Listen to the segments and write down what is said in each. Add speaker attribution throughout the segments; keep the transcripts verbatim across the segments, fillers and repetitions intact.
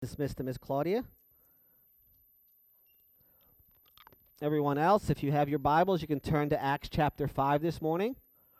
Speaker 1: Dismiss to Miss Claudia. Everyone else, if you have your Bibles, you can turn to Acts chapter five this morning.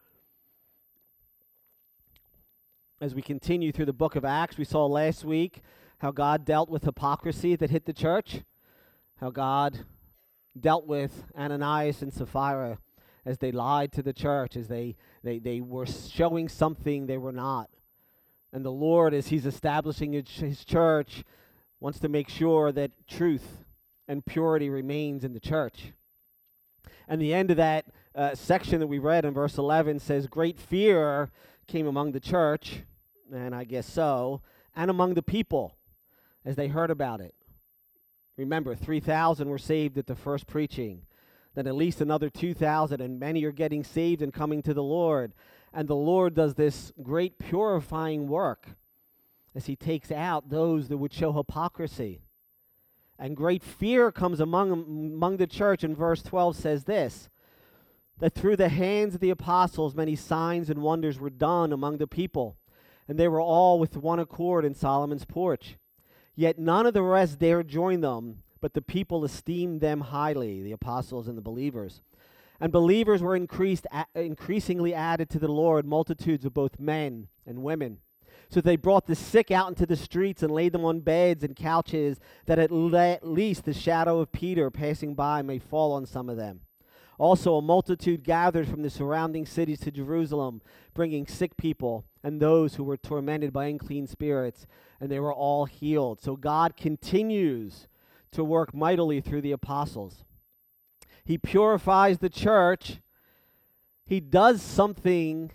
Speaker 1: As we continue through the book of Acts, we saw last week how God dealt with hypocrisy that hit the church, how God dealt with Ananias and Sapphira as they lied to the church, as they, they, they were showing something they were not. And the Lord, as He's establishing His his church, wants to make sure that truth and purity remains in the church. And the end of that uh, section that we read in verse eleven says, great fear came among the church, and I guess so, and among the people as they heard about it. Remember, three thousand were saved at the first preaching. Then at least another two thousand, and many are getting saved and coming to the Lord. And the Lord does this great purifying work as He takes out those that would show hypocrisy. And great fear comes among, among the church, and verse twelve says this, that through the hands of the apostles many signs and wonders were done among the people, and they were all with one accord in Solomon's porch. Yet none of the rest dared join them, but the people esteemed them highly, the apostles and the believers. And believers were increased, a- increasingly added to the Lord, multitudes of both men and women. So they brought the sick out into the streets and laid them on beds and couches, that at, le- at least the shadow of Peter passing by may fall on some of them. Also a multitude gathered from the surrounding cities to Jerusalem, bringing sick people and those who were tormented by unclean spirits, and they were all healed. So God continues to work mightily through the apostles. He purifies the church. He does something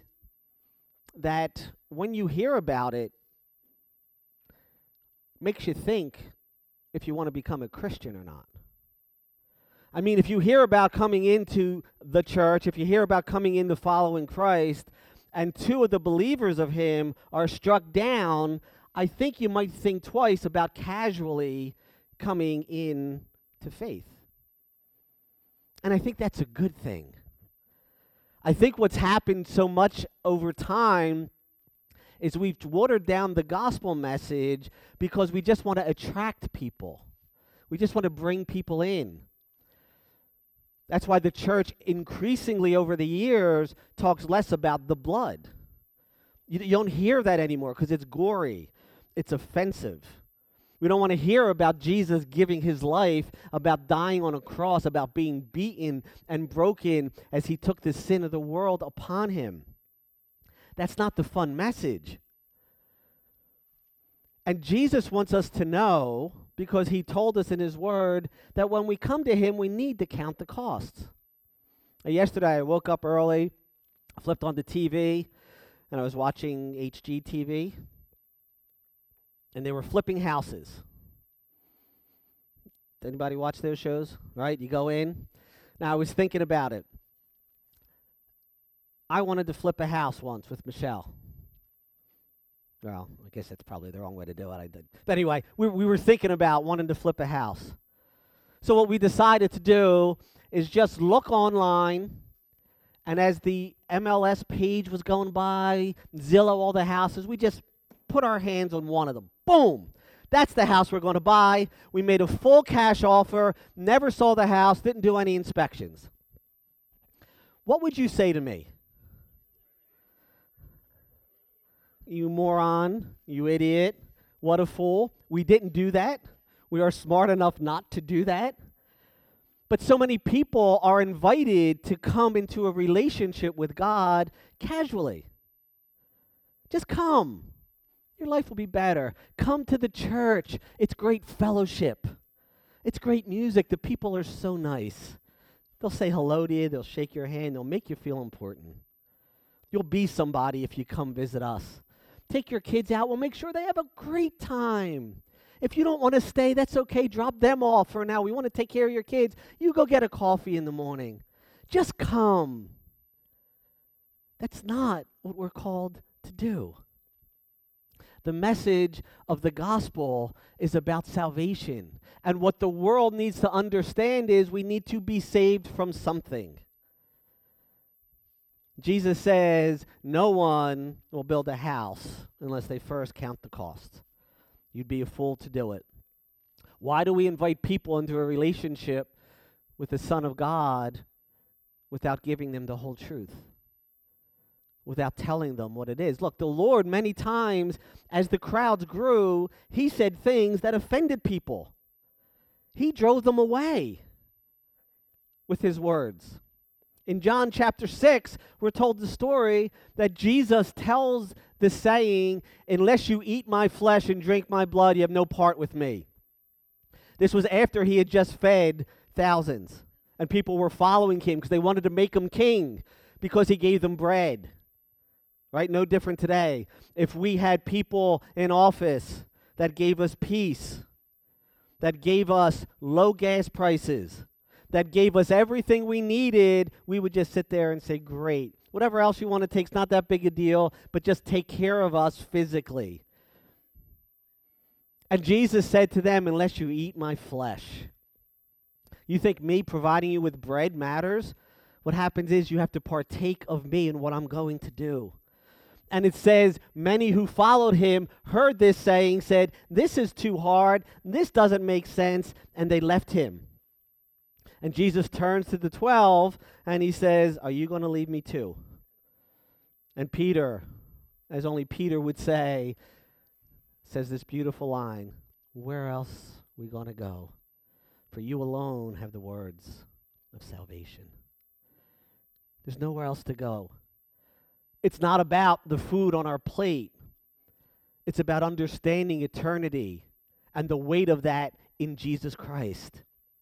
Speaker 1: that, when you hear about it, makes you think if you want to become a Christian or not. I mean, if you hear about coming into the church, if you hear about coming into following Christ, and two of the believers of Him are struck down, I think you might think twice about casually coming in to faith. And I think that's a good thing. I think what's happened so much over time is we've watered down the gospel message because we just want to attract people. We just want to bring people in. That's why the church increasingly over the years talks less about the blood. You, you don't hear that anymore because it's gory. It's offensive. We don't want to hear about Jesus giving His life, about dying on a cross, about being beaten and broken as He took the sin of the world upon Him. That's not the fun message. And Jesus wants us to know, because He told us in His Word, that when we come to Him, we need to count the costs. Now, yesterday, I woke up early, flipped on the T V, and I was watching H G T V. And they were flipping houses. Anybody watch those shows? Right? You go in. Now, I was thinking about it. I wanted to flip a house once with Michelle. Well, I guess that's probably the wrong way to do it. I did. But anyway, we, we were thinking about wanting to flip a house. So what we decided to do is just look online, and as the M L S page was going by, Zillow, all the houses, we just put our hands on one of them. Boom! That's the house we're going to buy. We made a full cash offer, never saw the house, didn't do any inspections. What would you say to me? You moron, you idiot, what a fool. We didn't do that. We are smart enough not to do that. But so many people are invited to come into a relationship with God casually. Just come. Your life will be better. Come to the church. It's great fellowship. It's great music. The people are so nice. They'll say hello to you. They'll shake your hand. They'll make you feel important. You'll be somebody if you come visit us. Take your kids out. We'll make sure they have a great time. If you don't want to stay, that's okay. Drop them off for now. We want to take care of your kids. You go get a coffee in the morning. Just come. That's not what we're called to do. The message of the gospel is about salvation. And what the world needs to understand is we need to be saved from something. Jesus says no one will build a house unless they first count the cost. You'd be a fool to do it. Why do we invite people into a relationship with the Son of God without giving them the whole truth? Without telling them what it is? Look, the Lord, many times, as the crowds grew, he said things that offended people. He drove them away with his words. In John chapter six, we're told the story that Jesus tells the saying, unless you eat my flesh and drink my blood, you have no part with me. This was after he had just fed thousands, and people were following him because they wanted to make him king because he gave them bread. Right? No different today. If we had people in office that gave us peace, that gave us low gas prices, that gave us everything we needed, we would just sit there and say, great. Whatever else you want to take, it's not that big a deal, but just take care of us physically. And Jesus said to them, unless you eat my flesh. You think me providing you with bread matters? What happens is you have to partake of me and what I'm going to do. And it says, many who followed him heard this saying, said, this is too hard, this doesn't make sense, and they left him. And Jesus turns to the twelve, and he says, are you going to leave me too? And Peter, as only Peter would say, says this beautiful line, where else are we going to go? For you alone have the words of salvation. There's nowhere else to go. It's not about the food on our plate. It's about understanding eternity and the weight of that in Jesus Christ.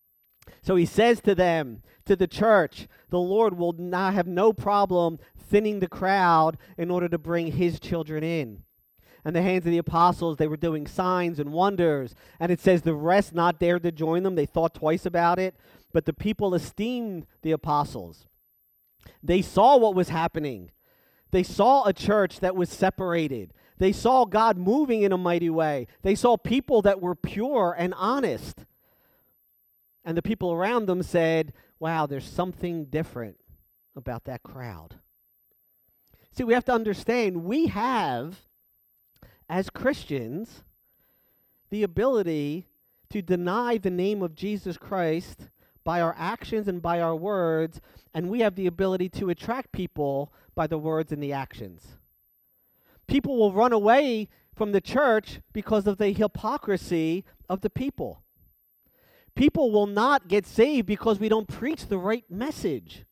Speaker 1: So he says to them, to the church, the Lord will not have no problem thinning the crowd in order to bring his children in. And the hands of the apostles, they were doing signs and wonders. And it says the rest not dared to join them. They thought twice about it. But the people esteemed the apostles. They saw what was happening. They saw a church that was separated. They saw God moving in a mighty way. They saw people that were pure and honest. And the people around them said, wow, there's something different about that crowd. See, we have to understand, we have, as Christians, the ability to deny the name of Jesus Christ by our actions and by our words, and we have the ability to attract people by the words and the actions. People will run away from the church because of the hypocrisy of the people. People will not get saved because we don't preach the right message.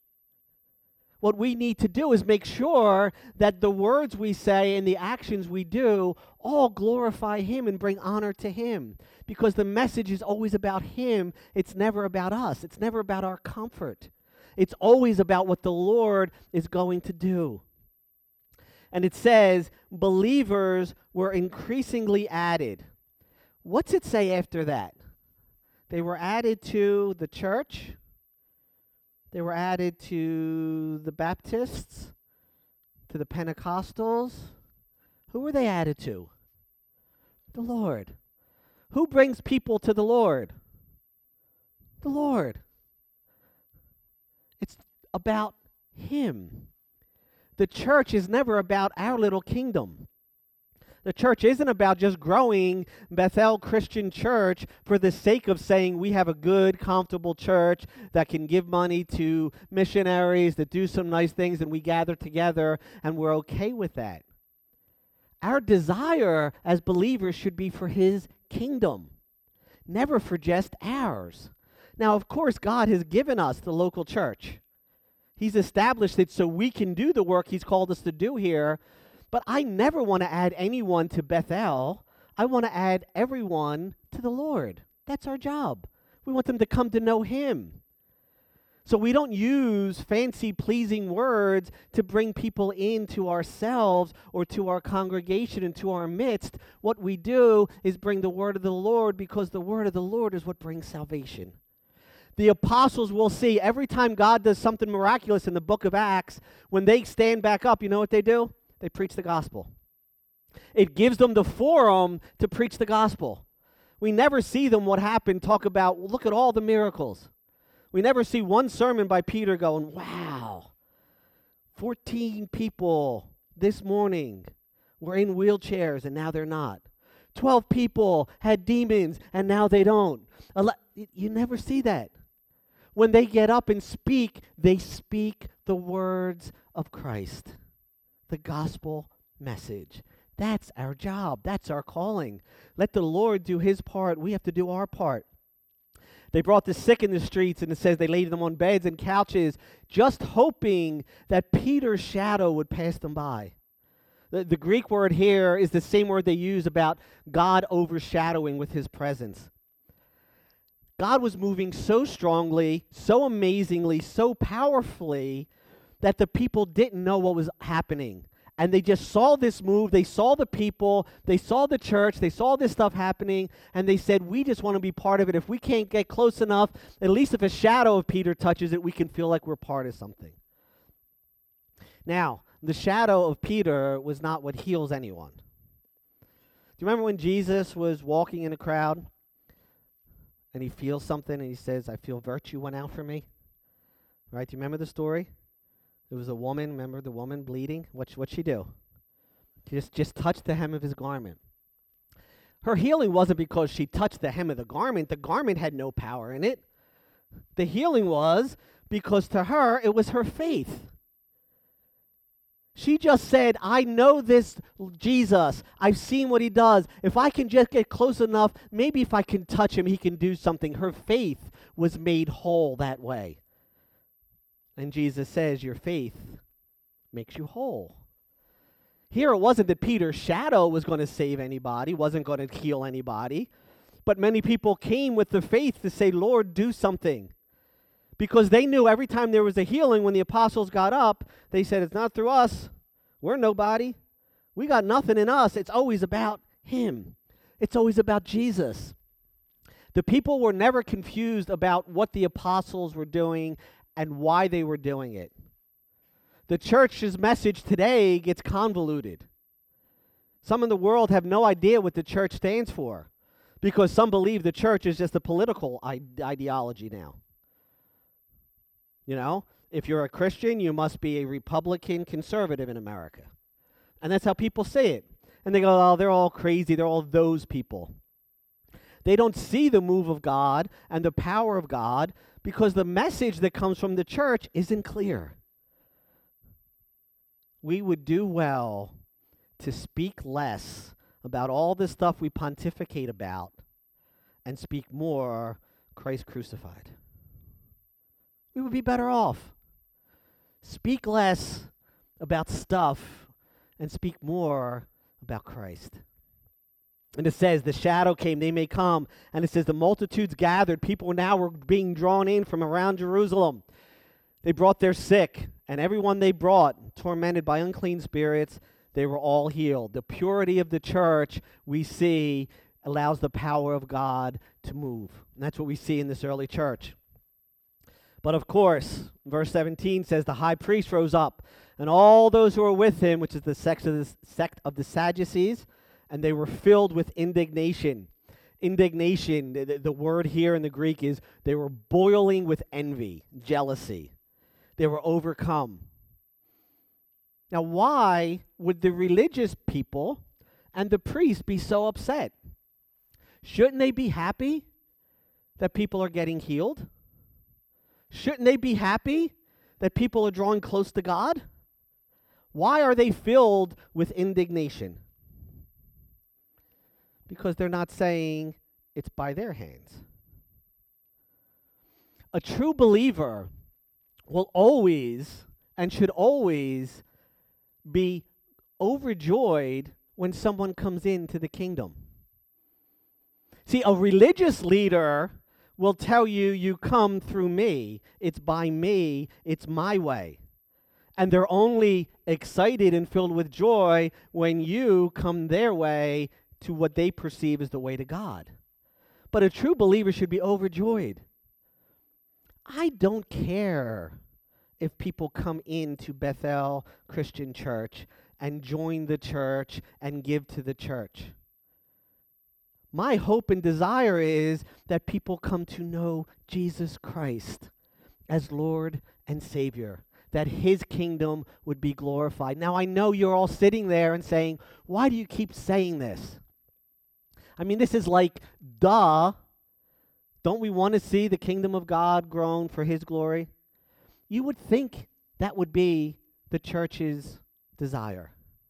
Speaker 1: What we need to do is make sure that the words we say and the actions we do all glorify him and bring honor to him. Because the message is always about him. It's never about us. It's never about our comfort. It's always about what the Lord is going to do. And it says, believers were increasingly added. What's it say after that? They were added to the church. They were added to the Baptists, to the Pentecostals. Who were they added to? The Lord. Who brings people to the Lord? The Lord. It's about him. The church is never about our little kingdom. The church isn't about just growing Bethel Christian Church for the sake of saying we have a good, comfortable church that can give money to missionaries, that do some nice things, and we gather together, and we're okay with that. Our desire as believers should be for his kingdom, never for just ours. Now, of course, God has given us the local church. He's established it so we can do the work he's called us to do here. But I never want to add anyone to Bethel. I want to add everyone to the Lord. That's our job. We want them to come to know him. So we don't use fancy, pleasing words to bring people into ourselves or to our congregation and to our midst. What we do is bring the word of the Lord, because the word of the Lord is what brings salvation. The apostles will see every time God does something miraculous in the book of Acts, when they stand back up, you know what they do? They preach the gospel. It gives them the forum to preach the gospel. We never see them, what happened, talk about, well, look at all the miracles. We never see one sermon by Peter going, wow, fourteen people this morning were in wheelchairs and now they're not. twelve people had demons and now they don't. Ele- you never see that. When they get up and speak, they speak the words of Christ, the gospel message. That's our job. That's our calling. Let the Lord do his part. We have to do our part. They brought the sick in the streets, and it says they laid them on beds and couches, just hoping that Peter's shadow would pass them by. The, the Greek word here is the same word they use about God overshadowing with his presence. God was moving so strongly, so amazingly, so powerfully that the people didn't know what was happening. And they just saw this move. They saw the people. They saw the church. They saw this stuff happening. And they said, we just want to be part of it. If we can't get close enough, at least if a shadow of Peter touches it, we can feel like we're part of something. Now, the shadow of Peter was not what heals anyone. Do you remember when Jesus was walking in a crowd and he feels something and he says, I feel virtue went out from me? Right? Do you remember the story? There was a woman, remember the woman bleeding? What what'd she do? She just, just touched the hem of his garment. Her healing wasn't because she touched the hem of the garment. The garment had no power in it. The healing was because to her, it was her faith. She just said, I know this Jesus. I've seen what he does. If I can just get close enough, maybe if I can touch him, he can do something. Her faith was made whole that way. And Jesus says, your faith makes you whole. Here it wasn't that Peter's shadow was going to save anybody, wasn't going to heal anybody. But many people came with the faith to say, Lord, do something. Because they knew every time there was a healing, when the apostles got up, they said, it's not through us. We're nobody. We got nothing in us. It's always about him. It's always about Jesus. The people were never confused about what the apostles were doing and why they were doing it. The church's message today gets convoluted. Some in the world have no idea what the church stands for because some believe the church is just a political ide- ideology now. You know, if you're a Christian, you must be a Republican conservative in America. And that's how people say it. And they go, oh, they're all crazy. They're all those people. They don't see the move of God and the power of God because the message that comes from the church isn't clear. We would do well to speak less about all this stuff we pontificate about and speak more Christ crucified. We would be better off. Speak less about stuff and speak more about Christ. And it says, the shadow came, they may come. And it says, the multitudes gathered. People now were being drawn in from around Jerusalem. They brought their sick, and everyone they brought, tormented by unclean spirits, they were all healed. The purity of the church, we see, allows the power of God to move. And that's what we see in this early church. But of course, verse seventeen says, the high priest rose up, and all those who were with him, which is the sect of the, sect of the Sadducees, and they were filled with indignation. Indignation, the, the word here in the Greek is they were boiling with envy, jealousy. They were overcome. Now, why would the religious people and the priests be so upset? Shouldn't they be happy that people are getting healed? Shouldn't they be happy that people are drawing close to God? Why are they filled with indignation? Because they're not saying it's by their hands. A true believer will always and should always be overjoyed when someone comes into the kingdom. See, a religious leader will tell you, you come through me. It's by me. It's my way. And they're only excited and filled with joy when you come their way to what they perceive as the way to God. But a true believer should be overjoyed. I don't care if people come into Bethel Christian Church and join the church and give to the church. My hope and desire is that people come to know Jesus Christ as Lord and Savior, that his kingdom would be glorified. Now, I know you're all sitting there and saying, why do you keep saying this? I mean, this is like, duh. Don't we want to see the kingdom of God grown for his glory? You would think that would be the church's desire.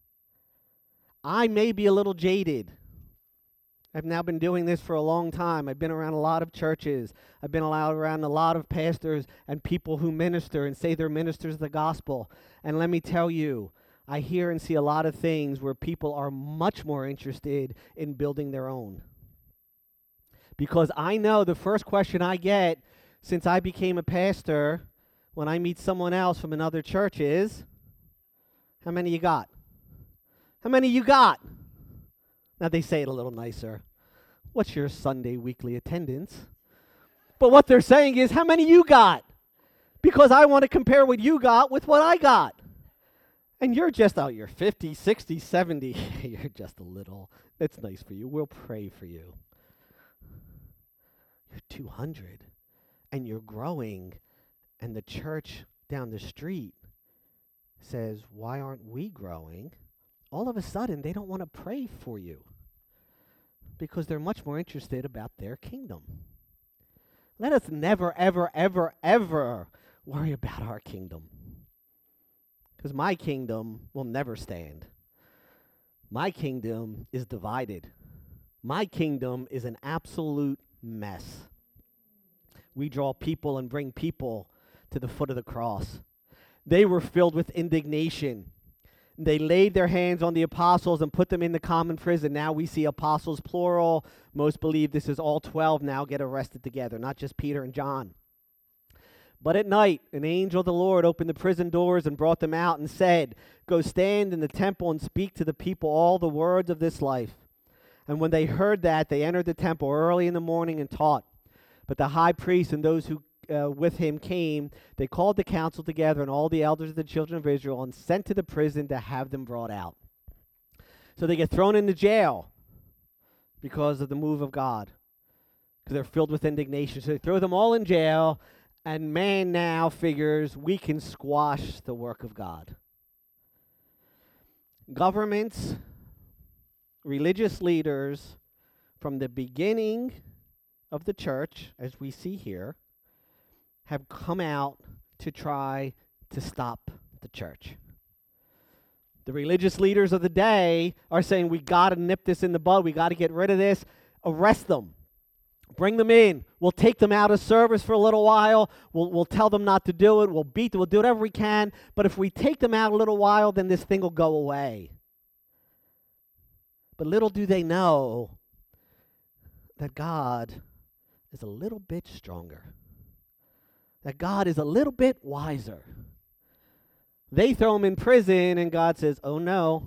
Speaker 1: I may be a little jaded. I've now been doing this for a long time. I've been around a lot of churches. I've been allowed around a lot of pastors and people who minister and say they're ministers of the gospel. And let me tell you, I hear and see a lot of things where people are much more interested in building their own. Because I know the first question I get since I became a pastor when I meet someone else from another church is, how many you got? How many you got? Now they say it a little nicer. What's your Sunday weekly attendance? But what they're saying is, how many you got? Because I want to compare what you got with what I got. And you're just out, you're fifty, sixty, seventy. You're just a little. That's nice for you. We'll pray for you. You're two hundred, and you're growing, and the church down the street says, why aren't we growing? All of a sudden, they don't want to pray for you because they're much more interested about their kingdom. Let us never, ever, ever, ever worry about our kingdom, because my kingdom will never stand. My kingdom is divided. My kingdom is an absolute mess. We draw people and bring people to the foot of the cross. They were filled with indignation. They laid their hands on the apostles and put them in the common prison. Now we see apostles plural. Most believe this is all twelve now get arrested together, not just Peter and John. But at night, an angel of the Lord opened the prison doors and brought them out and said, go stand in the temple and speak to the people all the words of this life. And when they heard that, they entered the temple early in the morning and taught. But the high priest and those who Uh, with him came, they called the council together and all the elders of the children of Israel and sent to the prison to have them brought out. So they get thrown into jail because of the move of God, because they're filled with indignation. So they throw them all in jail, and man now figures we can squash the work of God. Governments, religious leaders, from the beginning of the church, as we see here, have come out to try to stop the church. The religious leaders of the day are saying, we got to nip this in the bud. We got to get rid of this. Arrest them. Bring them in. We'll take them out of service for a little while. We'll, we'll tell them not to do it. We'll beat them. We'll do whatever we can. But if we take them out a little while, then this thing will go away. But little do they know that God is a little bit stronger. That God is a little bit wiser. They throw him in prison, and God says, oh no,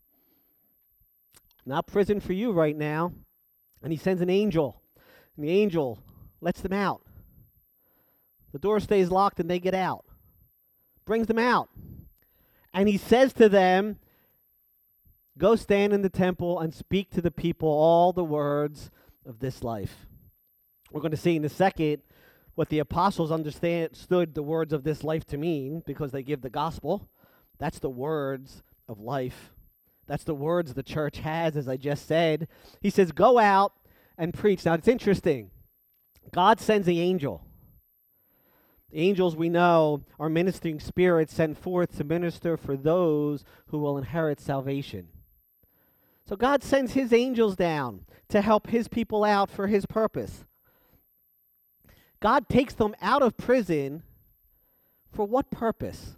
Speaker 1: not prison for you right now. And he sends an angel, and the angel lets them out. The door stays locked, and they get out. Brings them out. And he says to them, go stand in the temple and speak to the people all the words of this life. We're going to see in a second what the apostles understood the words of this life to mean, because they give the gospel. That's the words of life. That's the words the church has, as I just said. He says, go out and preach. Now, it's interesting. God sends the angel. The angels, we know, are ministering spirits sent forth to minister for those who will inherit salvation. So God sends his angels down to help his people out for his purpose. God takes them out of prison for what purpose?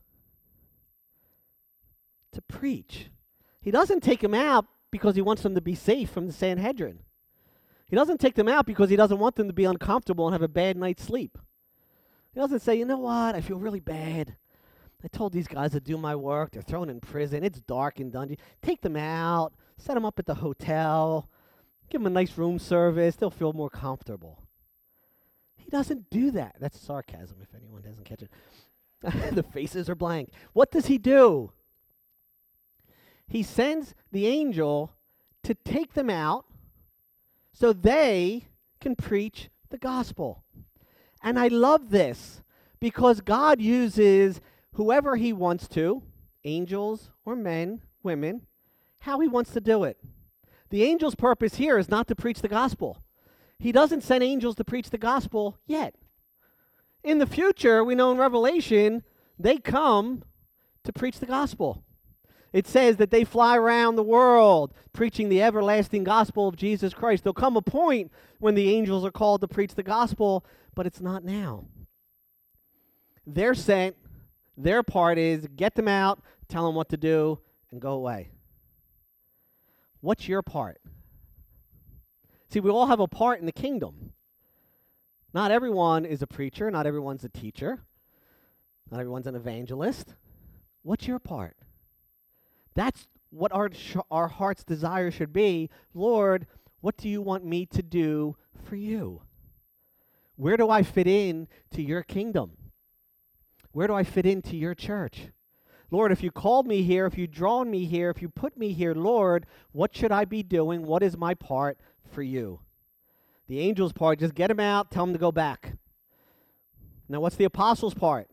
Speaker 1: To preach. He doesn't take them out because he wants them to be safe from the Sanhedrin. He doesn't take them out because he doesn't want them to be uncomfortable and have a bad night's sleep. He doesn't say, you know what, I feel really bad. I told these guys to do my work. They're thrown in prison. It's dark and dungy. Take them out. Set them up at the hotel. Give them a nice room service. They'll feel more comfortable. He doesn't do that. That's sarcasm, if anyone doesn't catch it. The faces are blank. What does he do? He sends the angel to take them out so they can preach the gospel. And I love this because God uses whoever he wants to, angels or men, women, how he wants to do it. The angel's purpose here is not to preach the gospel. He doesn't send angels to preach the gospel yet. In the future, we know in Revelation, they come to preach the gospel. It says that they fly around the world preaching the everlasting gospel of Jesus Christ. There'll come a point when the angels are called to preach the gospel, but it's not now. They're sent. Their part is get them out, tell them what to do, and go away. What's your part? See, we all have a part in the kingdom. Not everyone is a preacher. Not everyone's a teacher. Not everyone's an evangelist. What's your part? That's what our, sh- our heart's desire should be. Lord, what do you want me to do for you? Where do I fit in to your kingdom? Where do I fit into your church? Lord, if you called me here, if you drawn me here, if you put me here, Lord, what should I be doing? What is my part for you? The angel's part, just get them out, tell them to go back. Now, what's the apostles' part?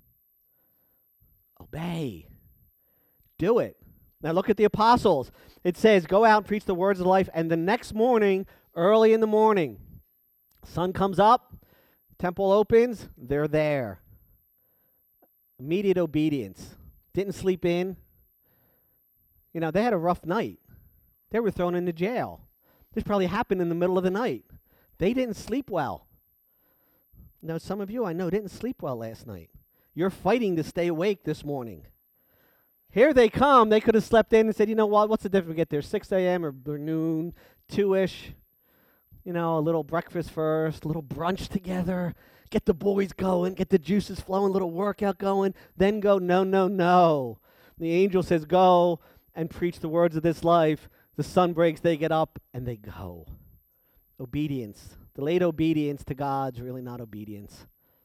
Speaker 1: Obey. Do it. Now, look at the apostles. It says, go out and preach the words of life, and the next morning, early in the morning, sun comes up, temple opens, they're there. Immediate obedience. Didn't sleep in. You know, they had a rough night. They were thrown into jail. This probably happened in the middle of the night. They didn't sleep well. Now, some of you I know didn't sleep well last night. You're fighting to stay awake this morning. Here they come. They could have slept in and said, you know what, what's the difference? We get there six a.m. or, or noon, two-ish. You know, a little breakfast first, a little brunch together. Get the boys going, get the juices flowing, little workout going, then go, no, no, no. The angel says, go and preach the words of this life. The sun breaks, they get up, and they go. Obedience. Delayed obedience to God's really not obedience.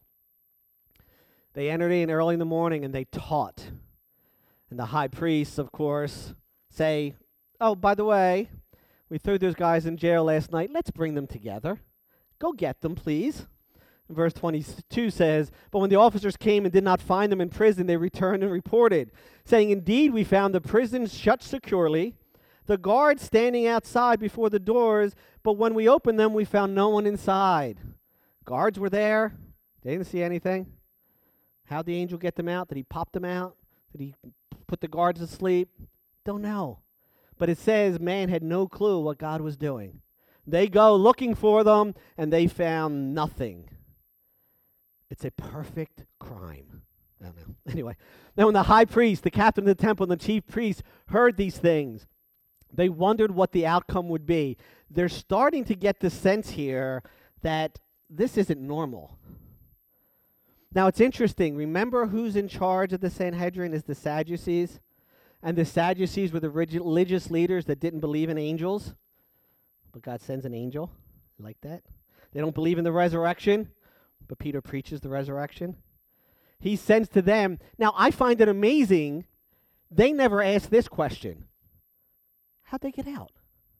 Speaker 1: They entered in early in the morning, and they taught. And the high priests, of course, say, oh, by the way, we threw those guys in jail last night. Let's bring them together. Go get them, please. Verse twenty-two says, but when the officers came and did not find them in prison, they returned and reported, saying, indeed, we found the prison shut securely, the guards standing outside before the doors, but when we opened them, we found no one inside. Guards were there. They didn't see anything. How'd the angel get them out? Did he pop them out? Did he put the guards to sleep? Don't know. But it says man had no clue what God was doing. They go looking for them, and they found nothing. It's a perfect crime. I don't know. Anyway, now when the high priest, the captain of the temple, and the chief priests heard these things, they wondered what the outcome would be. They're starting to get the sense here that this isn't normal. Now, it's interesting. Remember who's in charge of the Sanhedrin is the Sadducees? And the Sadducees were the religious leaders that didn't believe in angels. But God sends an angel. Like that? They don't believe in the resurrection. But Peter preaches the resurrection. He sends to them. Now, I find it amazing. They never asked this question. How'd they get out?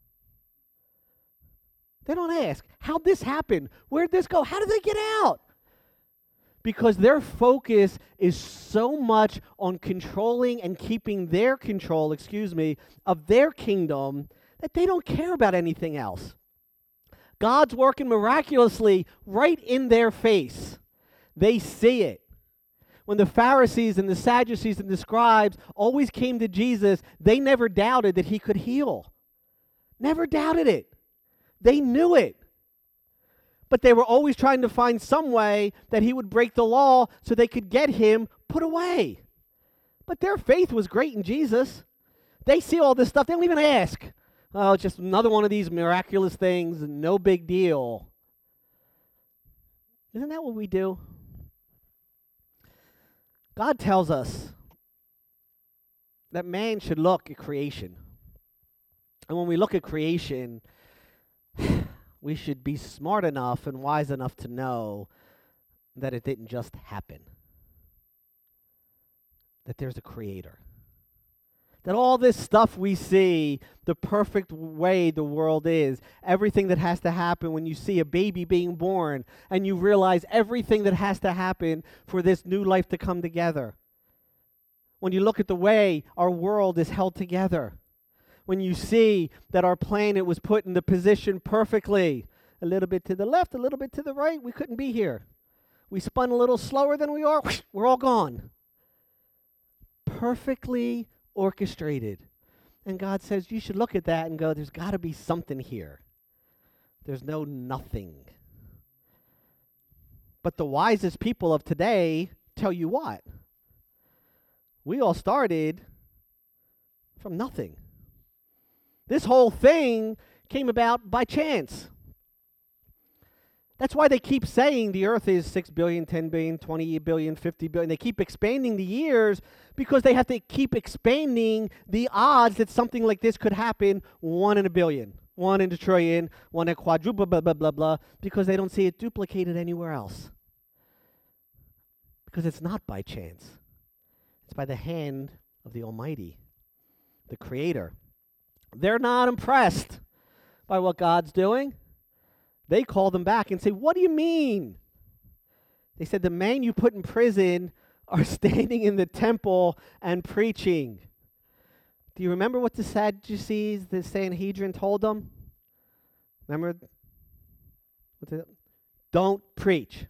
Speaker 1: They don't ask, how'd this happen? Where'd this go? How did they get out? Because their focus is so much on controlling and keeping their control, excuse me, of their kingdom that they don't care about anything else. God's working miraculously right in their face. They see it. When the Pharisees and the Sadducees and the scribes always came to Jesus, they never doubted that he could heal. Never doubted it. They knew it. But they were always trying to find some way that he would break the law so they could get him put away. But their faith was great in Jesus. They see all this stuff. They don't even ask. Oh, it's just another one of these miraculous things. No big deal. Isn't that what we do? God tells us that man should look at creation. And when we look at creation, we should be smart enough and wise enough to know that it didn't just happen. That there's a creator. That all this stuff we see, the perfect way the world is, everything that has to happen when you see a baby being born and you realize everything that has to happen for this new life to come together. When you look at the way our world is held together. when you see that our planet was put in the position perfectly. A little bit to the left, a little bit to the right, we couldn't be here. We spun a little slower than we are, we're all gone. Perfectly orchestrated. And God says, you should look at that and go, there's got to be something here. There's no nothing. But the wisest people of today tell you what? We all started from nothing. This whole thing came about by chance. That's why they keep saying the earth is six billion, ten billion, twenty billion, fifty billion. They keep expanding the years because they have to keep expanding the odds that something like this could happen, one in a billion, one in a trillion, one in a quadruple, blah, blah, blah, blah, because they don't see it duplicated anywhere else. Because it's not by chance. It's by the hand of the Almighty, the Creator. They're not impressed by what God's doing. They call them back and say, what do you mean? They said, the man you put in prison are standing in the temple and preaching. Do you remember what the Sadducees, the Sanhedrin told them? Remember? Don't preach.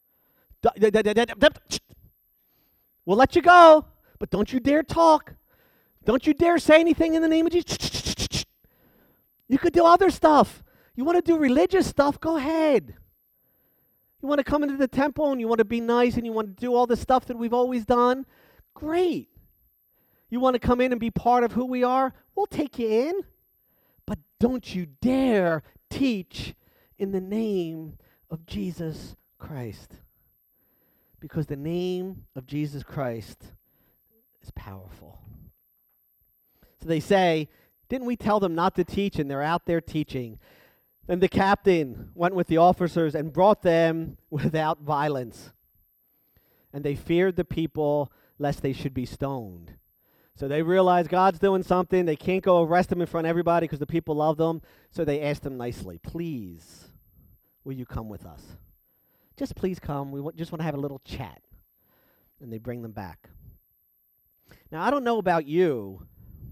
Speaker 1: We'll let you go, but don't you dare talk. Don't you dare say anything in the name of Jesus. You could do other stuff. You want to do religious stuff, go ahead. You want to come into the temple and you want to be nice and you want to do all the stuff that we've always done, great. You want to come in and be part of who we are, we'll take you in. But don't you dare teach in the name of Jesus Christ. Because the name of Jesus Christ is powerful. So they say, didn't we tell them not to teach? And they're out there teaching. Then the captain went with the officers and brought them without violence. And they feared the people lest they should be stoned. So they realized God's doing something. They can't go arrest him in front of everybody because the people love them. So they asked him nicely, please, will you come with us? Just please come. We w- just want to have a little chat. And they bring them back. Now, I don't know about you,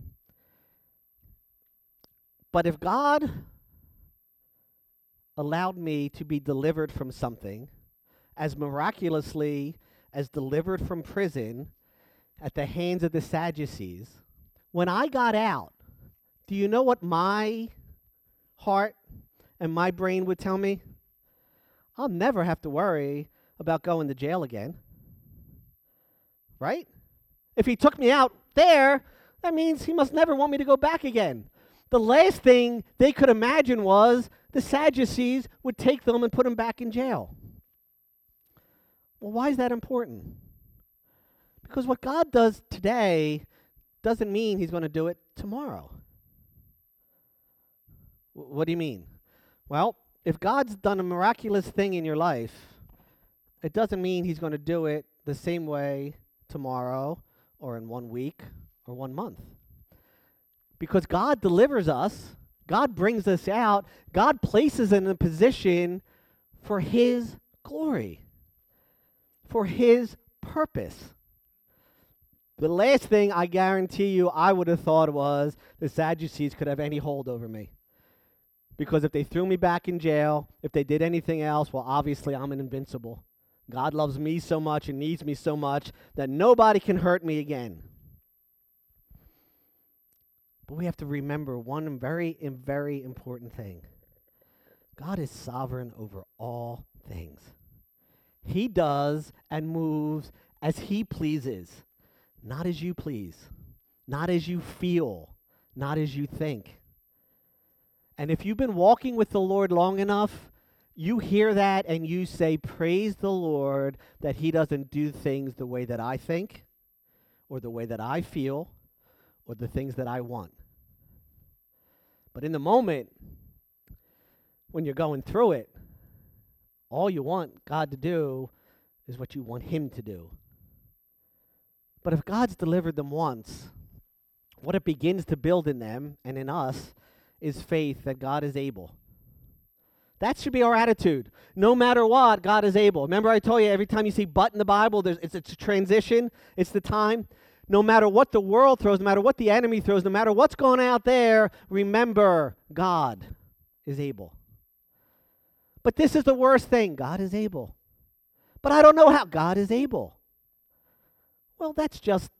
Speaker 1: but if God allowed me to be delivered from something as miraculously as delivered from prison at the hands of the Sadducees, when I got out, do you know what my heart and my brain would tell me? I'll never have to worry about going to jail again. Right? If he took me out there, that means he must never want me to go back again. The last thing they could imagine was the Sadducees would take them and put them back in jail. Well, why is that important? Because what God does today doesn't mean he's going to do it tomorrow. W- what do you mean? Well, if God's done a miraculous thing in your life, it doesn't mean he's going to do it the same way tomorrow or in one week or one month. Because God delivers us, God brings us out, God places us in a position for his glory, for his purpose. The last thing I guarantee you I would have thought was the Sadducees could have any hold over me. Because if they threw me back in jail, if they did anything else, well, obviously I'm an invincible. God loves me so much and needs me so much that nobody can hurt me again. But we have to remember one very, very important thing. God is sovereign over all things. He does and moves as he pleases, not as you please, not as you feel, not as you think. And if you've been walking with the Lord long enough, you hear that and you say, praise the Lord that he doesn't do things the way that I think or the way that I feel or the things that I want. But in the moment, when you're going through it, all you want God to do is what you want him to do. But if God's delivered them once, what it begins to build in them and in us is faith that God is able. That should be our attitude. No matter what, God is able. Remember I told you every time you see but in the Bible, there's, it's, it's a transition. It's the time. No matter what the world throws, no matter what the enemy throws, no matter what's going out there, remember God is able. But this is the worst thing. God is able. But I don't know how. God is able. Well, that's just,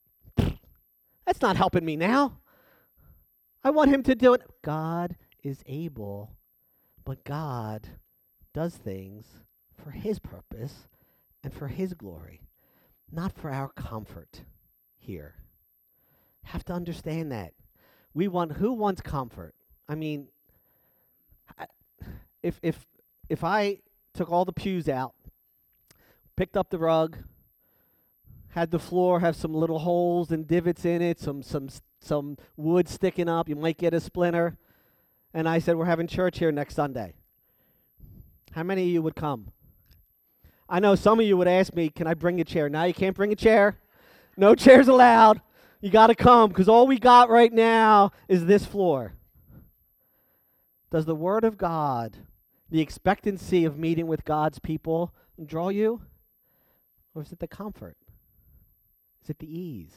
Speaker 1: that's not helping me now. I want him to do it. God is able, but God does things for his purpose and for his glory, not for our comfort here. Have to understand that. We want, who wants comfort? I mean, I, if if if I took all the pews out, picked up the rug, had the floor have some little holes and divots in it, some some some wood sticking up, you might get a splinter, and I said, we're having church here next Sunday. How many of you would come? I know some of you would ask me, can I bring a chair? Now you can't bring a chair. No chairs allowed. You got to come, because all we got right now is this floor. Does the Word of God, the expectancy of meeting with God's people, draw you? Or is it the comfort? Is it the ease?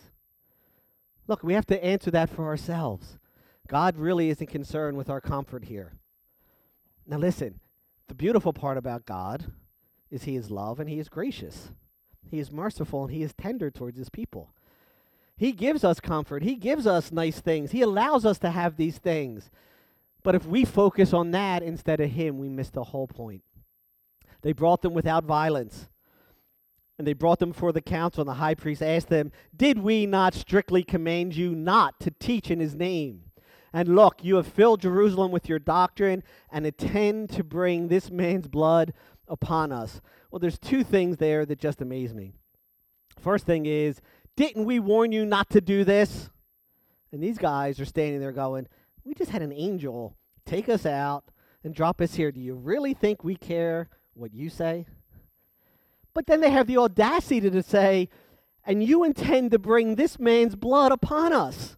Speaker 1: Look, we have to answer that for ourselves. God really isn't concerned with our comfort here. Now listen, the beautiful part about God is he is love and he is gracious. He is merciful and he is tender towards his people. He gives us comfort. He gives us nice things. He allows us to have these things. But if we focus on that instead of him, we miss the whole point. They brought them without violence. And they brought them before the council, and the high priest asked them, did we not strictly command you not to teach in his name? And look, you have filled Jerusalem with your doctrine and intend to bring this man's blood upon us. Well, there's two things there that just amaze me. First thing is, didn't we warn you not to do this? And these guys are standing there going, we just had an angel take us out and drop us here. Do you really think we care what you say? But then they have the audacity to say, and you intend to bring this man's blood upon us.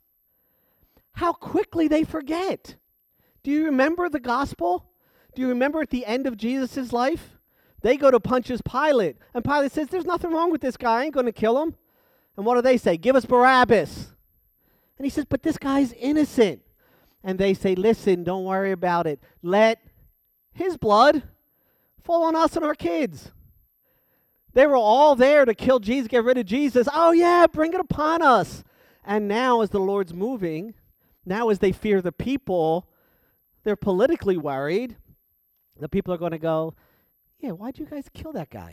Speaker 1: How quickly they forget. Do you remember the gospel? Do you remember at the end of Jesus' life? They go to Pontius Pilate, and Pilate says, there's nothing wrong with this guy. I ain't going to kill him. And what do they say? Give us Barabbas. And he says, but this guy's innocent. And they say, listen, don't worry about it. Let his blood fall on us and our kids. They were all there to kill Jesus, get rid of Jesus. Oh, yeah, bring it upon us. And now as the Lord's moving, now as they fear the people, they're politically worried. The people are going to go, yeah, why'd you guys kill that guy?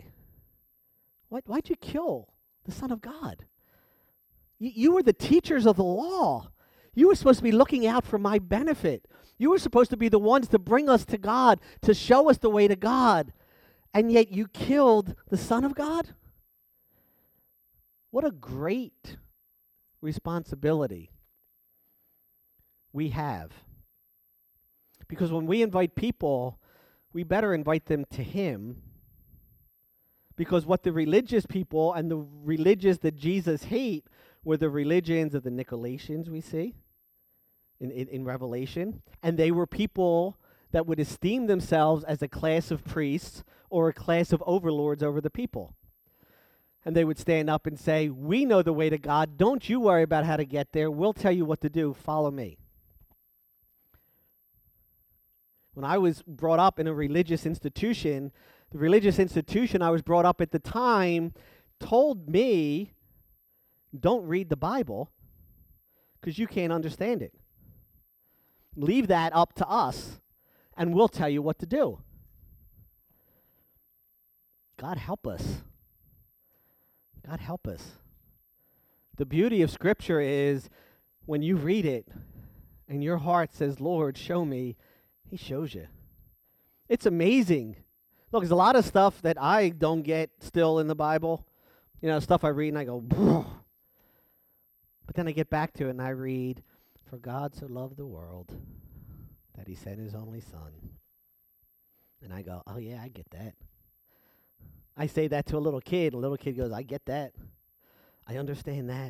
Speaker 1: Why, why'd you kill the Son of God? You, you were the teachers of the law. You were supposed to be looking out for my benefit. You were supposed to be the ones to bring us to God, to show us the way to God. And yet you killed the Son of God? What a great responsibility we have. Because when we invite people, we better invite them to him. Because what the religious people and the religious that Jesus hate were the religions of the Nicolaitans we see in, in, in Revelation. And they were people that would esteem themselves as a class of priests or a class of overlords over the people. And they would stand up and say, we know the way to God. Don't you worry about how to get there. We'll tell you what to do. Follow me. When I was brought up in a religious institution, the religious institution I was brought up at the time told me, don't read the Bible because you can't understand it. Leave that up to us, and we'll tell you what to do. God help us. God help us. The beauty of Scripture is when you read it and your heart says, Lord, show me, he shows you. It's amazing. Look, there's a lot of stuff that I don't get still in the Bible. You know, stuff I read and I go, Bruh. But then I get back to it and I read, for God so loved the world that he sent his only son. And I go, oh yeah, I get that. I say that to a little kid. A little kid goes, I get that. I understand that.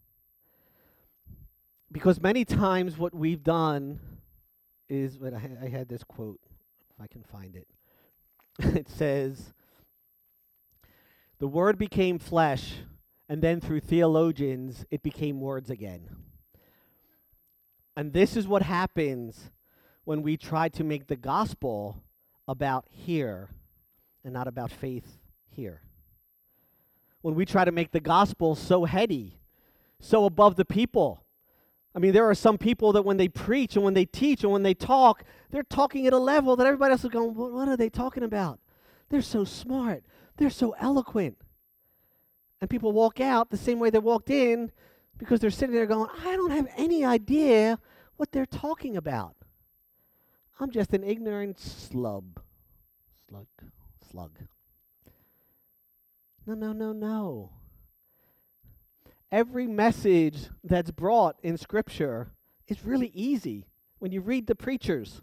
Speaker 1: Because many times what we've done is, but I, I had this quote, if I can find it. It says, the Word became flesh And then through theologians, it became words again. And this is what happens when we try to make the gospel about here and not about faith here. When we try to make the gospel so heady, so above the people. I mean, there are some people that when they preach and when they teach and when they talk, they're talking at a level that everybody else is going, what are they talking about? They're so smart. They're so eloquent. And people walk out the same way they walked in because they're sitting there going, I don't have any idea what they're talking about. I'm just an ignorant slub. Slug. Slug. No, no, no, no. Every message that's brought in Scripture is really easy when you read the preachers.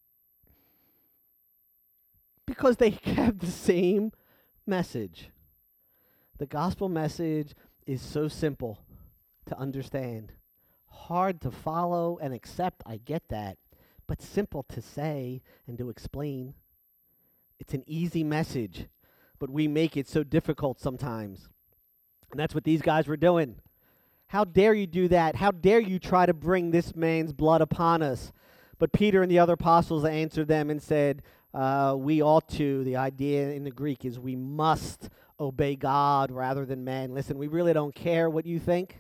Speaker 1: Because they have the same message. The gospel message is so simple to understand. Hard to follow and accept, I get that. But simple to say and to explain. It's an easy message, but we make it so difficult sometimes. And that's what these guys were doing. How dare you do that? How dare you try to bring this man's blood upon us? But Peter and the other apostles answered them and said, uh, we ought to. The idea in the Greek is we must obey God rather than men. Listen, we really don't care what you think.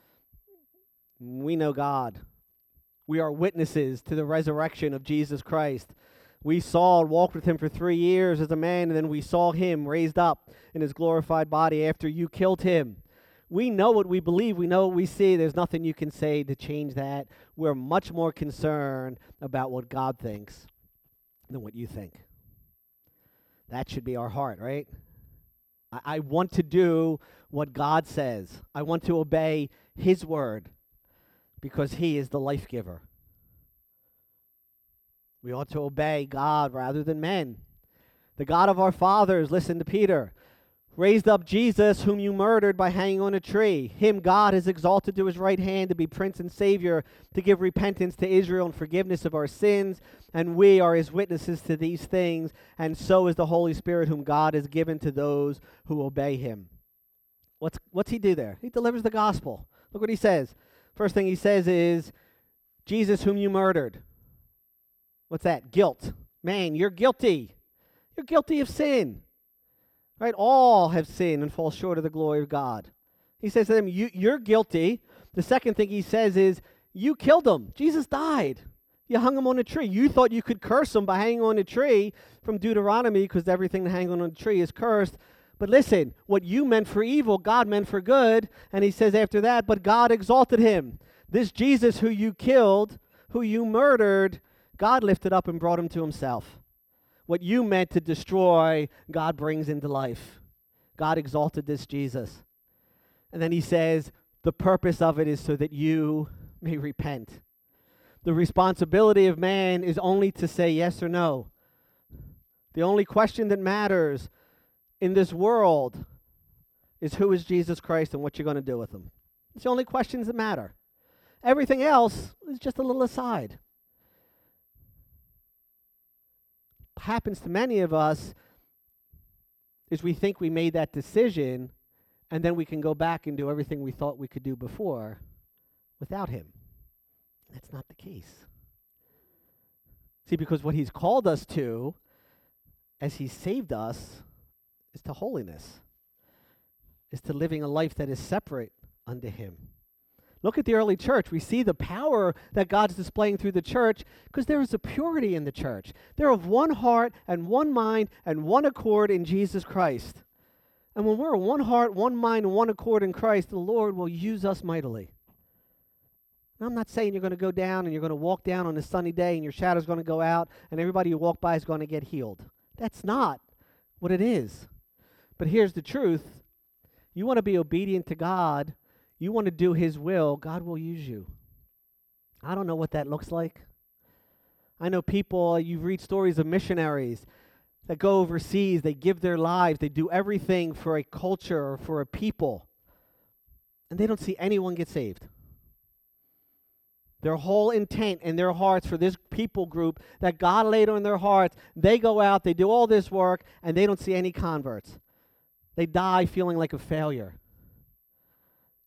Speaker 1: We know God. We are witnesses to the resurrection of Jesus Christ. We saw and walked with him for three years as a man, and then we saw him raised up in his glorified body after you killed him. We know what we believe. We know what we see. There's nothing you can say to change that. We're much more concerned about what God thinks than what you think. That should be our heart, right? I, I want to do what God says. I want to obey his word because he is the life giver. We ought to obey God rather than men. The God of our fathers, listen to Peter, raised up Jesus, whom you murdered by hanging on a tree. Him God has exalted to his right hand to be Prince and Savior, to give repentance to Israel and forgiveness of our sins. And we are his witnesses to these things, and so is the Holy Spirit, whom God has given to those who obey him. What's, what's he do there? He delivers the gospel. Look what he says. First thing he says is, Jesus, whom you murdered. What's that? Guilt. Man, you're guilty. You're guilty of sin. Right? All have sinned and fall short of the glory of God. He says to them, you, you're guilty. The second thing he says is, you killed him. Jesus died. You hung him on a tree. You thought you could curse him by hanging on a tree from Deuteronomy because everything hanging on a tree is cursed. But listen, what you meant for evil, God meant for good. And he says after that, but God exalted him. This Jesus who you killed, who you murdered, God lifted up and brought him to himself. What you meant to destroy, God brings into life. God exalted this Jesus. And then he says, the purpose of it is so that you may repent. The responsibility of man is only to say yes or no. The only question that matters in this world is who is Jesus Christ and what you're going to do with him. It's the only questions that matter. Everything else is just a little aside. Happens to many of us is we think we made that decision and then we can go back and do everything we thought we could do before without him. That's not the case. See, because what he's called us to as he saved us is to holiness, is to living a life that is separate unto him. Look at the early church. We see the power that God's displaying through the church because there is a purity in the church. They're of one heart and one mind and one accord in Jesus Christ. And when we're of one heart, one mind, and one accord in Christ, the Lord will use us mightily. Now, I'm not saying you're going to go down and you're going to walk down on a sunny day and your shadow's going to go out and everybody you walk by is going to get healed. That's not what it is. But here's the truth. You want to be obedient to God. You want to do his will, God will use you. I don't know what that looks like. I know people, you read stories of missionaries that go overseas, they give their lives, they do everything for a culture or for a people, and they don't see anyone get saved. Their whole intent in their hearts for this people group that God laid on their hearts, they go out, they do all this work, and they don't see any converts. They die feeling like a failure.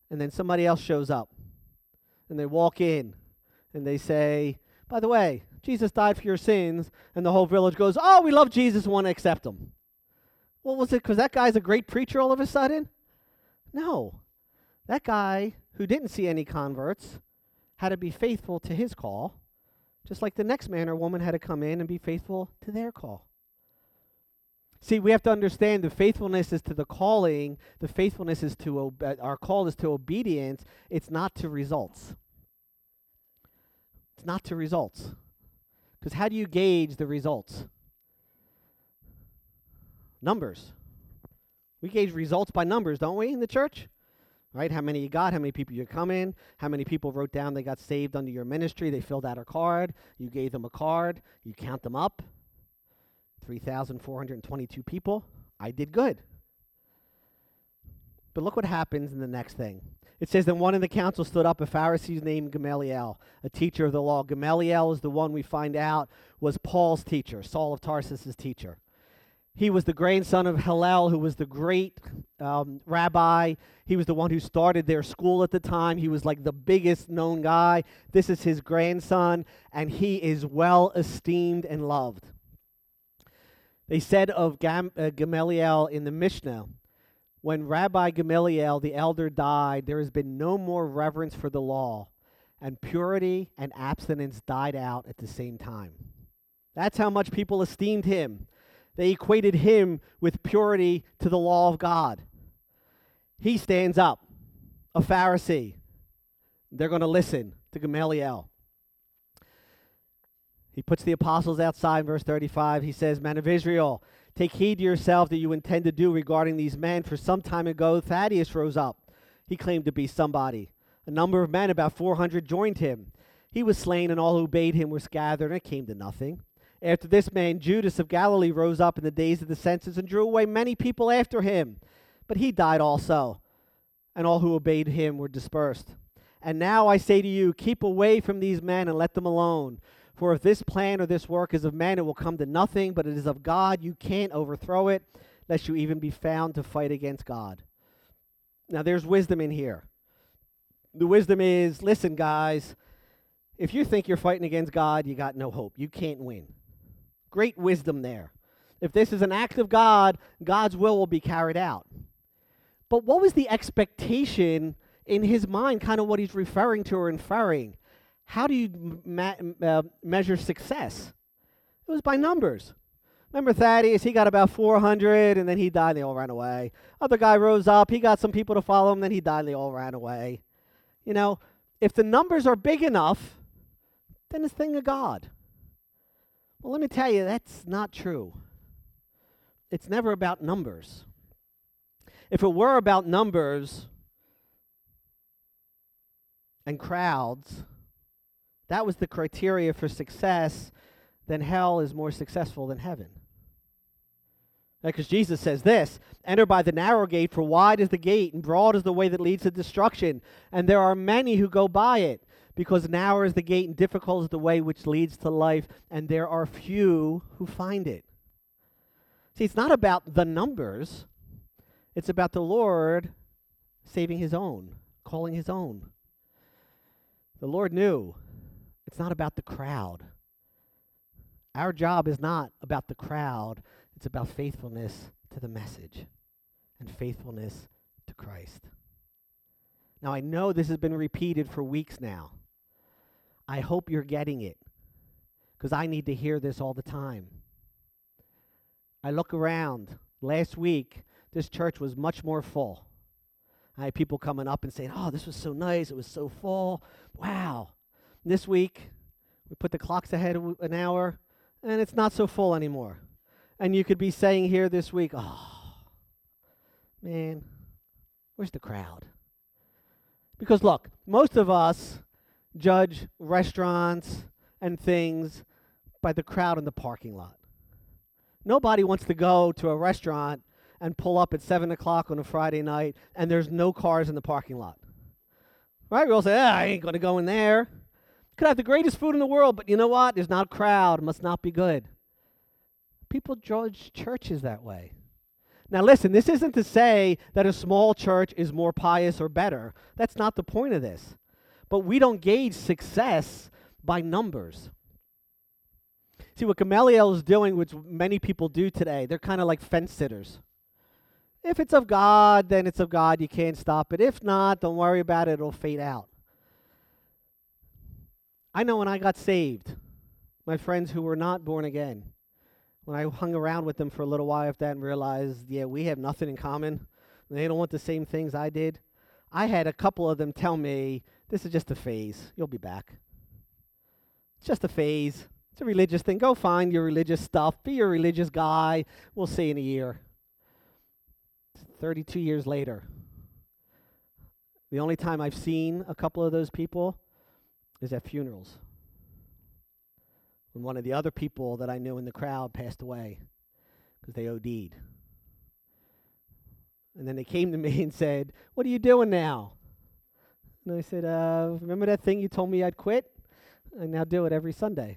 Speaker 1: and then somebody else shows up, and they walk in, and they say, by the way, Jesus died for your sins, and the whole village goes, oh, we love Jesus and want to accept him. Well, was it because that guy's a great preacher all of a sudden? No. That guy who didn't see any converts had to be faithful to his call, just like the next man or woman had to come in and be faithful to their call. See, we have to understand the faithfulness is to the calling. The faithfulness is to, obe- our call is to obedience. It's not to results. It's not to results. Because how do you gauge the results? Numbers. We gauge results by numbers, don't we, in the church? Right? How many you got, how many people you come in, how many people wrote down they got saved under your ministry, they filled out a card, you gave them a card, you count them up. three thousand four hundred twenty-two people. I did good. But look what happens in the next thing. It says, then one in the council stood up, a Pharisee named Gamaliel, a teacher of the law. Gamaliel is the one we find out was Paul's teacher, Saul of Tarsus' teacher. He was the grandson of Hillel, who was the great um, rabbi. He was the one who started their school at the time. He was like the biggest known guy. This is his grandson, and he is well esteemed and loved. They said of Gam- uh, Gamaliel in the Mishnah, when Rabbi Gamaliel, the elder, died, there has been no more reverence for the law, and purity and abstinence died out at the same time. That's how much people esteemed him. They equated him with purity to the law of God. He stands up, a Pharisee. They're going to listen to Gamaliel. He puts the apostles outside in verse thirty-five. He says, men of Israel, take heed to yourself that you intend to do regarding these men. For some time ago, Thaddeus rose up. He claimed to be somebody. A number of men, about four hundred, joined him. He was slain, and all who obeyed him were scattered, and it came to nothing. After this man, Judas of Galilee rose up in the days of the census and drew away many people after him. But he died also, and all who obeyed him were dispersed. And now I say to you, keep away from these men and let them alone. For if this plan or this work is of man, it will come to nothing, but it is of God. You can't overthrow it, lest you even be found to fight against God. Now, there's wisdom in here. The wisdom is, listen, guys, if you think you're fighting against God, you got no hope. You can't win. Great wisdom there. If this is an act of God, God's will will be carried out. But what was the expectation in his mind, kind of what he's referring to or inferring? How do you ma- uh, measure success? It was by numbers. Remember Thaddeus, he got about four hundred, and then he died, and they all ran away. Other guy rose up, he got some people to follow him, then he died, and they all ran away. You know, if the numbers are big enough, then it's a thing of God. Well, let me tell you, that's not true. It's never about numbers. If it were about numbers and crowds, that was the criteria for success, then hell is more successful than heaven. Because Jesus says this, enter by the narrow gate, for wide is the gate, and broad is the way that leads to destruction, and there are many who go by it. Because narrow is the gate and difficult is the way which leads to life, and there are few who find it. See, it's not about the numbers. It's about the Lord saving his own, calling his own. The Lord knew it's not about the crowd. Our job is not about the crowd. It's about faithfulness to the message and faithfulness to Christ. Now, I know this has been repeated for weeks now. I hope you're getting it, because I need to hear this all the time. I look around. Last week, this church was much more full. I had people coming up and saying, oh, this was so nice. It was so full. Wow. This week, we put the clocks ahead of an hour, and it's not so full anymore. And you could be saying here this week, oh, man, where's the crowd? Because look, most of us judge restaurants and things by the crowd in the parking lot. Nobody wants to go to a restaurant and pull up at seven o'clock on a Friday night and there's no cars in the parking lot. Right? We all say, ah, I ain't going to go in there. Could have the greatest food in the world, but you know what? There's not a crowd. It must not be good. People judge churches that way. Now listen, this isn't to say that a small church is more pious or better. That's not the point of this. But we don't gauge success by numbers. See, what Gamaliel is doing, which many people do today, they're kind of like fence sitters. If it's of God, then it's of God. You can't stop it. If not, don't worry about it. It'll fade out. I know when I got saved, my friends who were not born again, when I hung around with them for a little while after that and realized, yeah, we have nothing in common. They don't want the same things I did. I had a couple of them tell me, this is just a phase. You'll be back. It's just a phase. It's a religious thing. Go find your religious stuff. Be a religious guy. We'll see in a year. thirty-two years later, the only time I've seen a couple of those people is at funerals. When one of the other people that I knew in the crowd passed away because they O D'd. And then they came to me and said, what are you doing now? And I said, uh, remember that thing you told me I'd quit? I now do it every Sunday.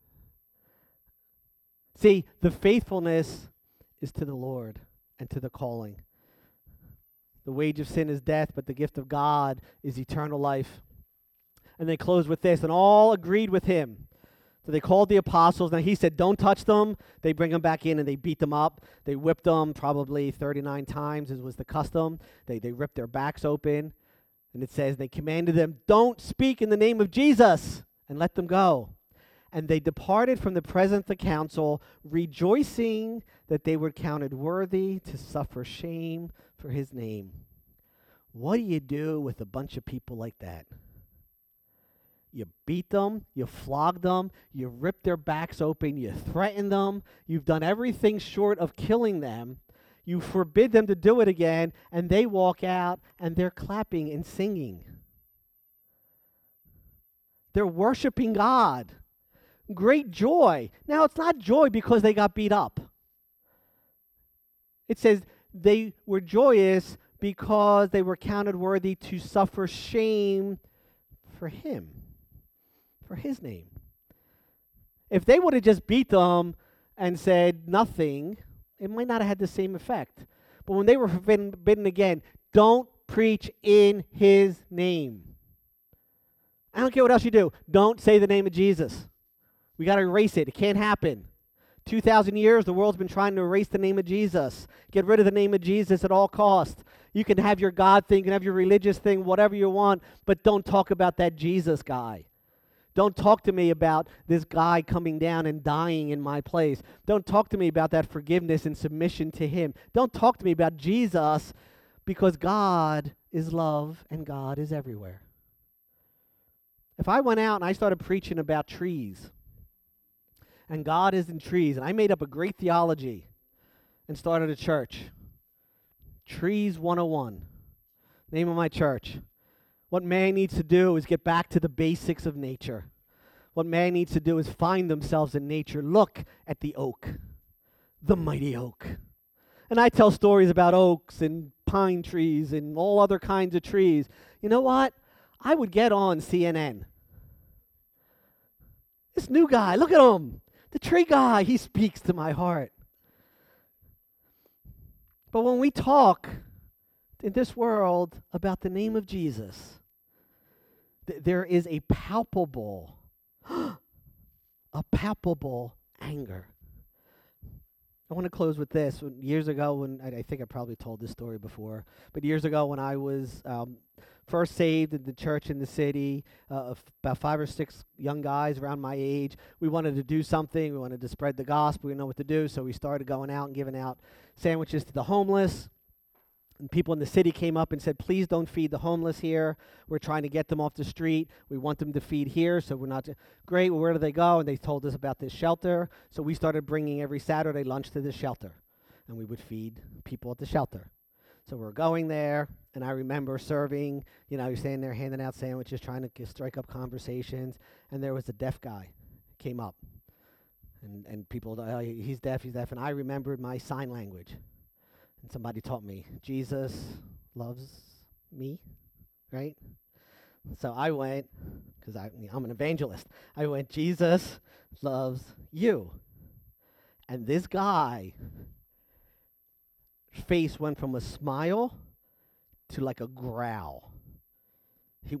Speaker 1: See, the faithfulness is to the Lord and to the calling. The wage of sin is death, but the gift of God is eternal life. And they closed with this, and all agreed with him. So they called the apostles. Now he said, don't touch them. They bring them back in and they beat them up. They whipped them probably thirty-nine times, as was the custom. They, they ripped their backs open. And it says, they commanded them, don't speak in the name of Jesus, and let them go. And they departed from the presence of the council, rejoicing that they were counted worthy to suffer shame for his name. What do you do with a bunch of people like that? You beat them, you flog them, you rip their backs open, you threaten them, you've done everything short of killing them, you forbid them to do it again, and they walk out and they're clapping and singing. They're worshiping God. Great joy. Now, it's not joy because they got beat up. It says they were joyous because they were counted worthy to suffer shame for him, for his name. If they would have just beat them and said nothing, it might not have had the same effect. But when they were forbidden, forbidden again, don't preach in his name. I don't care what else you do. Don't say the name of Jesus. We got to erase it. It can't happen. two thousand years, the world's been trying to erase the name of Jesus. Get rid of the name of Jesus at all costs. You can have your God thing, you can have your religious thing, whatever you want, but don't talk about that Jesus guy. Don't talk to me about this guy coming down and dying in my place. Don't talk to me about that forgiveness and submission to him. Don't talk to me about Jesus, because God is love and God is everywhere. If I went out and I started preaching about trees, and God is in trees, and I made up a great theology and started a church, Trees one oh one, name of my church. What man needs to do is get back to the basics of nature. What man needs to do is find themselves in nature. Look at the oak, the mighty oak. And I tell stories about oaks and pine trees and all other kinds of trees. You know what? I would get on C N N. This new guy, look at him. The tree guy, he speaks to my heart. But when we talk in this world about the name of Jesus, th- there is a palpable, a palpable anger. I want to close with this. When, years ago, when I, I think I probably told this story before, but years ago when I was um, first saved in the church in the city, uh, f- about five or six young guys around my age, we wanted to do something. We wanted to spread the gospel. We didn't know what to do, so we started going out and giving out sandwiches to the homeless. And people in the city came up and said, please don't feed the homeless here. We're trying to get them off the street. We want them to feed here, so we're not... Great, well, where do they go? And they told us about this shelter. So we started bringing every Saturday lunch to the shelter. And we would feed people at the shelter. So we're going there, and I remember serving, you know, you're standing there handing out sandwiches, trying to g- strike up conversations, and there was a deaf guy came up. And, and people, oh, he's deaf, he's deaf. And I remembered my sign language. And somebody taught me, Jesus loves me, right? So I went, because I'm an evangelist, I went, Jesus loves you. And this guy face went from a smile to like a growl. He,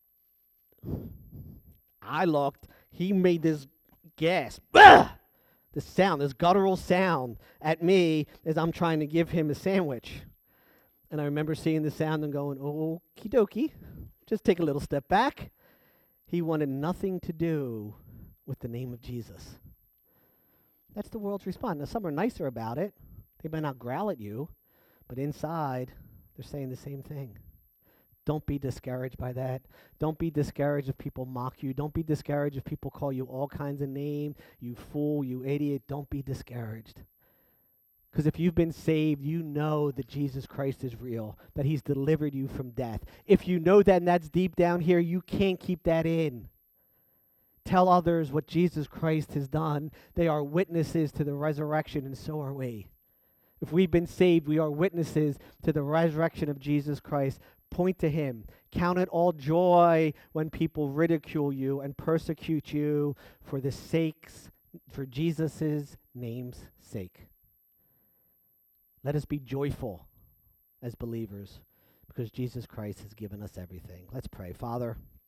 Speaker 1: I looked, he made this gasp, ah! This sound, this guttural sound at me as I'm trying to give him a sandwich. And I remember seeing the sound and going, okie dokie, just take a little step back. He wanted nothing to do with the name of Jesus. That's the world's response. Now, some are nicer about it. They might not growl at you, but inside, they're saying the same thing. Don't be discouraged by that. Don't be discouraged if people mock you. Don't be discouraged if people call you all kinds of names. You fool, you idiot. Don't be discouraged. Because if you've been saved, you know that Jesus Christ is real, that he's delivered you from death. If you know that and that's deep down here, you can't keep that in. Tell others what Jesus Christ has done. They are witnesses to the resurrection, and so are we. If we've been saved, we are witnesses to the resurrection of Jesus Christ. Point to him. Count it all joy when people ridicule you and persecute you for the sakes, for Jesus' name's sake. Let us be joyful as believers because Jesus Christ has given us everything. Let's pray. Father,